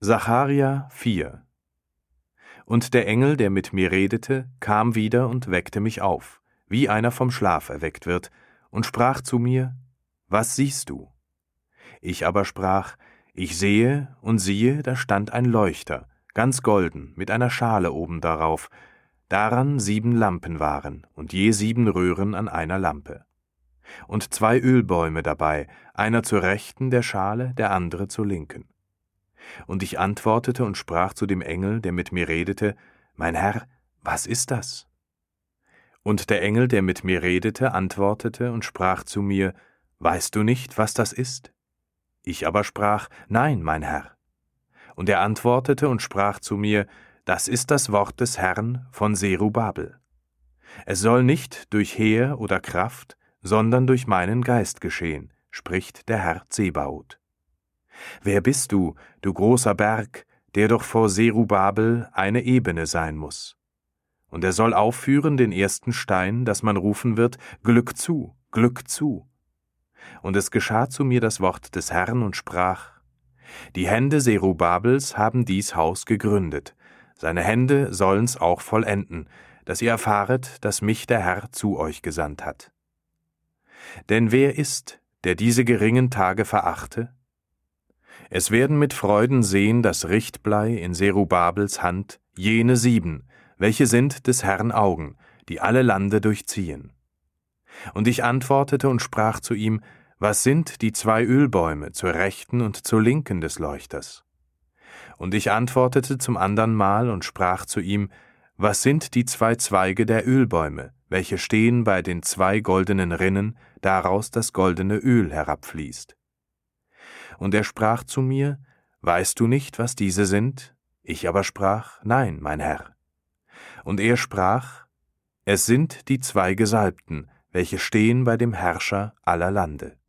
Sacharja 4. Und der Engel, der mit mir redete, kam wieder und weckte mich auf, wie einer vom Schlaf erweckt wird, und sprach zu mir: Was siehst du? Ich aber sprach: Ich sehe, und siehe, da stand ein Leuchter, ganz golden, mit einer Schale oben darauf, daran 7 Lampen waren, und je 7 Röhren an einer Lampe. Und 2 Ölbäume dabei, einer zur Rechten der Schale, der andere zur Linken. Und ich antwortete und sprach zu dem Engel, der mit mir redete: Mein Herr, was ist das? Und der Engel, der mit mir redete, antwortete und sprach zu mir: Weißt du nicht, was das ist? Ich aber sprach: Nein, mein Herr. Und er antwortete und sprach zu mir: Das ist das Wort des Herrn von Zerubabel. Es soll nicht durch Heer oder Kraft, sondern durch meinen Geist geschehen, spricht der Herr Zebaoth. Wer bist du, du großer Berg, der doch vor Zerubabel eine Ebene sein muss? Und er soll aufführen den ersten Stein, dass man rufen wird: Glück zu, Glück zu. Und es geschah zu mir das Wort des Herrn und sprach: Die Hände Zerubabels haben dies Haus gegründet, seine Hände sollen's auch vollenden, dass ihr erfahret, dass mich der Herr zu euch gesandt hat. Denn wer ist, der diese geringen Tage verachte? Es werden mit Freuden sehen das Richtblei in Zerubabels Hand, jene 7, welche sind des Herrn Augen, die alle Lande durchziehen. Und ich antwortete und sprach zu ihm: Was sind die 2 Ölbäume zur Rechten und zur Linken des Leuchters? Und ich antwortete zum andern Mal und sprach zu ihm: Was sind die 2 Zweige der Ölbäume, welche stehen bei den 2 goldenen Rinnen, daraus das goldene Öl herabfließt? Und er sprach zu mir: Weißt du nicht, was diese sind? Ich aber sprach: Nein, mein Herr. Und er sprach: Es sind die 2 Gesalbten, welche stehen bei dem Herrscher aller Lande.